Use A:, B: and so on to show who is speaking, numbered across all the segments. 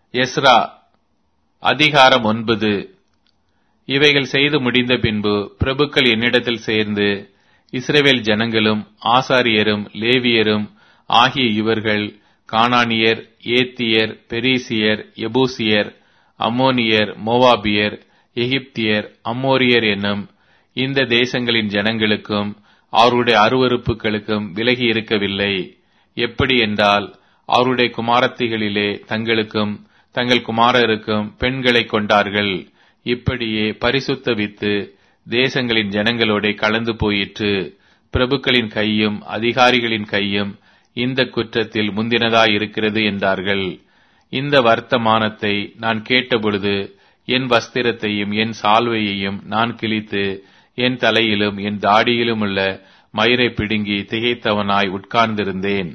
A: Ezra அதிகாரம் 9. இவைகள் செய்து முடிந்த பின்பு பிரபுக்கள் என்னிடத்தில் சேர்ந்து, இஸ்ரவேல் ஜனங்களும் ஆசாரியரும் லேவியரும் ஆகிய இவர்கள் கானானியர், ஏத்தியர், பெரிசியர், எபூசியர், அம்மோனியர், மோவாபியர், எகிப்தியர், அம்மோரியர் என்னும் இந்த தேசங்களின் ஜனங்களுக்கும் அவருடைய அருவருப்புகளுக்கும் விலகி இருக்கவில்லை. எப்படி என்றால், அவருடைய குமாரத்திகளிலே தங்களுக்கும் தங்கள் குமாரருக்கும் பெண்களை கொண்டார்கள். இப்படியே பரிசுத்த வித்து தேசங்களின் ஜனங்களோட கலந்து போயிற்று. பிரபுக்களின் கையும் அதிகாரிகளின் கையும் இந்த குற்றத்தில் முந்தினதாயிருக்கிறது என்றார்கள். இந்த வர்த்தமானத்தை நான் கேட்டபொழுது என் வஸ்திரத்தையும் என் சால்வையையும் நான் கிழித்து என் தலையிலும் என் தாடியிலும் உள்ள மயிரை பிடுங்கி திகைத்தவனாய் உட்கார்ந்திருந்தேன்.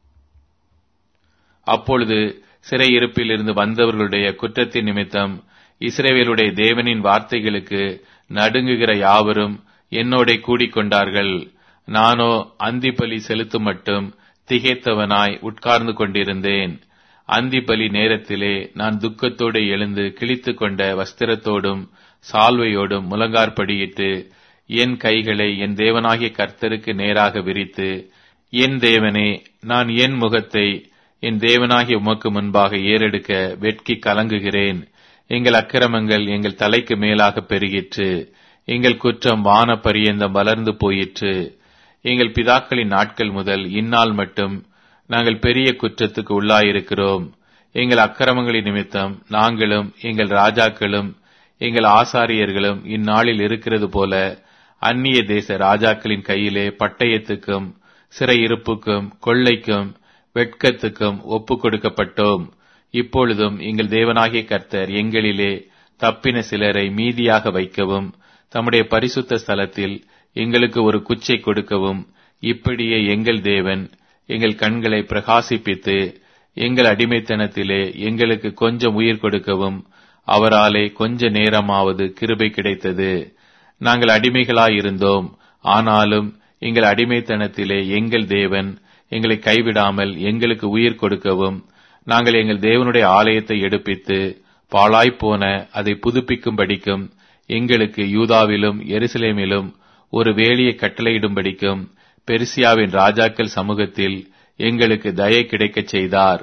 A: அப்பொழுது சிறையிருப்பிலிருந்து வந்தவர்களுடைய குற்றத்தின் நிமித்தம் இஸ்ரவேலுடைய தேவனின் வார்த்தைகளுக்கு நடுங்குகிற யாவரும் என்னோட கூடிக்கொண்டார்கள். நானோ அந்திபலி செலுத்தும் மட்டும் திகைத்தவனாய் உட்கார்ந்து கொண்டிருந்தேன். அந்திபலி நேரத்திலே நான் துக்கத்தோடு எழுந்து கிழித்து கொண்ட வஸ்திரத்தோடும் சால்வையோடும் முழங்கார்படியிட்டு என் கைகளை என் தேவனாகிய கர்த்தருக்கு நேராக விரித்து, என் தேவனே, நான் என் முகத்தை என் தேவனாகிய உமக்கு முன்பாக ஏறெடுக்க வெட்கி கலங்குகிறேன். எங்கள் அக்கிரமங்கள் எங்கள் தலைக்கு மேலாக பெருகிற்று. எங்கள் குற்றம் வான பரியந்தம் வளர்ந்து போயிற்று. எங்கள் பிதாக்களின் நாட்கள் முதல் இந்நாள் மட்டும் நாங்கள் பெரிய குற்றத்துக்கு உள்ளாயிருக்கிறோம். எங்கள் அக்கிரமங்களின் நிமித்தம் நாங்களும் எங்கள் ராஜாக்களும் எங்கள் ஆசாரியர்களும் இந்நாளில் இருக்கிறது போல அந்நிய தேச ராஜாக்களின் கையிலே பட்டயத்துக்கும் சிறையிருப்புக்கும் கொள்ளைக்கும் வெட்கத்துக்கும் ஒப்புக் கொடுக்கப்பட்டோம். இப்பொழுதும் எங்கள் தேவனாகிய கர்த்தர் எங்களிலே தப்பின சிலரை மீதியாக வைக்கவும் தம்முடைய பரிசுத்த ஸ்தலத்தில் எங்களுக்கு ஒரு குச்சை கொடுக்கவும் இப்படியே எங்கள் தேவன் எங்கள் கண்களை பிரகாசிப்பித்து எங்கள் அடிமைத்தனத்திலே எங்களுக்கு கொஞ்சம் உயிர் கொடுக்கவும் அவராலே கொஞ்ச நேரமாவது கிருபை கிடைத்தது. நாங்கள் அடிமைகளாயிருந்தோம். ஆனாலும் எங்கள் அடிமைத்தனத்திலே எங்கள் தேவன் எங்களை கைவிடாமல் எங்களுக்கு உயிர் கொடுக்கவும் நாங்கள் எங்கள் தேவனுடைய ஆலயத்தை எடுப்பித்து பாழாய்ப்போன அதை புதுப்பிக்கும்படிக்கும் எங்களுக்கு யூதாவிலும் எருசலேமிலும் ஒரு வேலியை கட்டளையிடும்படிக்கும் பெர்சியாவின் ராஜாக்கள் சமூகத்தில் எங்களுக்கு தயை கிடைக்கச் செய்தார்.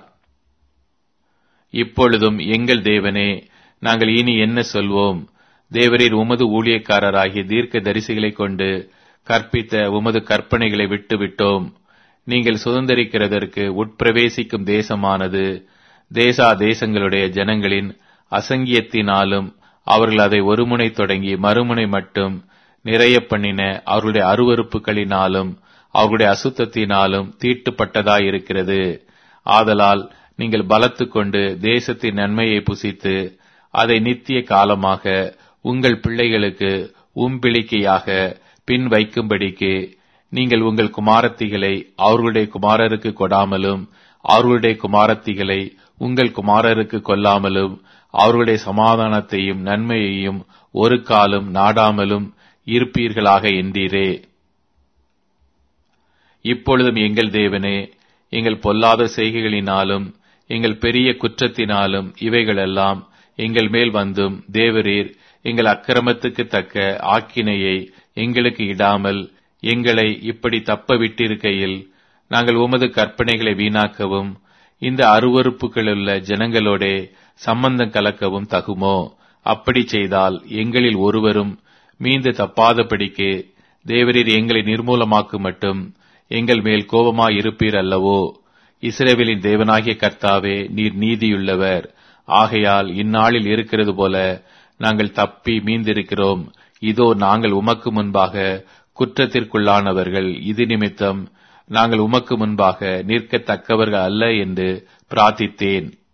A: இப்பொழுதும் எங்கள் தேவனே, நாங்கள் இனி என்ன சொல்வோம்? தேவரீர் உமது ஊழியக்காரராகிய தீர்க்க தரிசிகளைக் கொண்டு கற்பித்த உமது கற்பனைகளை விட்டுவிட்டோம். நீங்கள் சுதந்திரிக்கிறதற்கு உட்பிரவேசிக்கும் தேசமானது தேசா தேசங்களுடைய ஜனங்களின் அசங்கியத்தினாலும் அவர்கள் அதை ஒருமுனை தொடங்கி மறுமுனை மட்டும் நிறைய பண்ணின அவர்களுடைய அருவருப்புகளினாலும் அவர்களுடைய அசுத்தத்தினாலும் தீட்டுப்பட்டதாயிருக்கிறது. ஆதலால் நீங்கள் பலத்து கொண்டு தேசத்தின் நன்மையை புசித்து அதை நித்திய காலமாக உங்கள் பிள்ளைகளுக்கு உம்பிளிக்கையாக பின் வைக்கும்படிக்கு நீங்கள் உங்கள் குமாரத்திகளை அவர்களுடைய குமாரருக்கு கொடாமலும் அவர்களுடைய குமாரத்திகளை உங்கள் குமாரருக்கு கொல்லாமலும் அவர்களுடைய சமாதானத்தையும் நன்மையையும் ஒரு காலம் நாடாமலும் இருப்பீர்களாக என்றீரே. இப்பொழுதும் எங்கள் தேவனே, எங்கள் பொல்லாத செய்கைகளினாலும் எங்கள் பெரிய குற்றத்தினாலும் இவைகளெல்லாம் எங்கள் மேல் வந்தும் தேவரீர் எங்கள் அக்கிரமத்துக்கு தக்க ஆக்கினையை எங்களுக்கு இடாமல் எங்களை இப்படி தப்ப விட்டிருக்கையில் நாங்கள் உமது கற்பனைகளை வீணாக்கவும் இந்த அருவருப்புகளுள்ள ஜனங்களோட சம்பந்தம் கலக்கவும் தகுமோ? அப்படி செய்தால் எங்களில் ஒருவரும் மீண்டு தப்பாதபடிக்கு தேவரீர் எங்களை நிர்மூலமாக்கு மட்டும் எங்கள் மேல் கோபமாயிருப்பீர் அல்லவோ? இஸ்ரவேலின் தேவனாகிய கர்த்தாவே, நீர் நீதியுள்ளவர். ஆகையால் இந்நாளில் இருக்கிறது போல நாங்கள் தப்பி மீந்திருக்கிறோம். இதோ நாங்கள் உமக்கு முன்பாக குற்றத்திற்குள்ளானவர்கள். இது நிமித்தம் நாங்கள் உமக்கு முன்பாக நிற்கத்தக்கவர்கள் அல்ல என்று பிரார்த்தித்தேன்.